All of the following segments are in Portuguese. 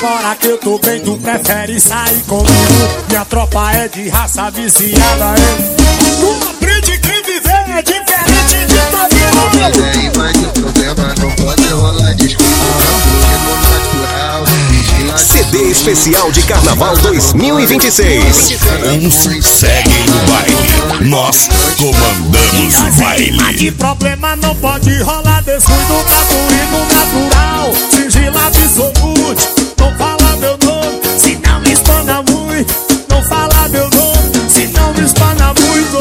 agora que eu tô bem, tu prefere sair comigo. Minha tropa é de raça viciada, hein? Tu aprende que viver é diferente de todo mundo. Mas aí, mas o problema não pode rolar discussão. Natural, CD especial de Carnaval 2026. Uns seguem o baile, nós comandamos o baile. De problema não pode rolar, descuido gratuito natural. Sigila absolute, não fala meu nome, se não me espana muito. Não fala meu nome, se não me espana muito.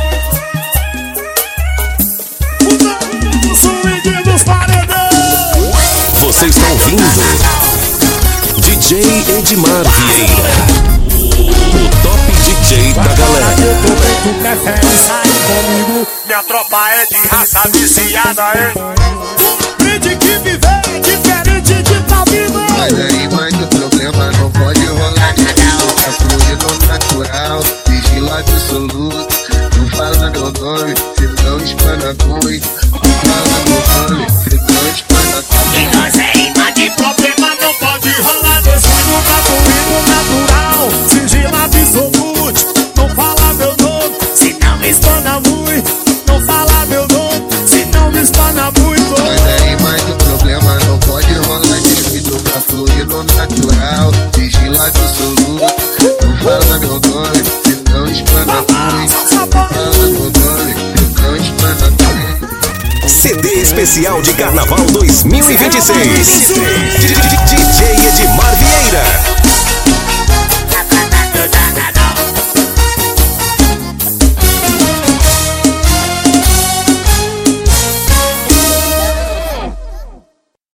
O swing dos paredões. Você está ouvindo DJ Edmar Vieira, o top DJ da galera. Tu prefere sair comigo. Minha tropa é de raça viciada, hein? Tu aprende que viver é diferente de tá vivo. mas aí, mas o problema não pode rolar discussão. Tá fluindo natural, vigila absoluto. Não fala meu nome, se não espana muito. Não fala meu nome, se não espana muito. Nós é imã de problema, não pode rolar. Descuido gratuito natural. Sigila absolute, não fala meu nome, se não me espana muito. Não fala meu nome, se não me espana muito. Mas aí, mas o problema não pode rolar discussão. Tá fluido natural, vigila absoluto. Não fala meu nome, se não espana muito. Não fala meu nome, se não espana muito. CD especial de Carnaval 2026. DJ Edmar Vieira.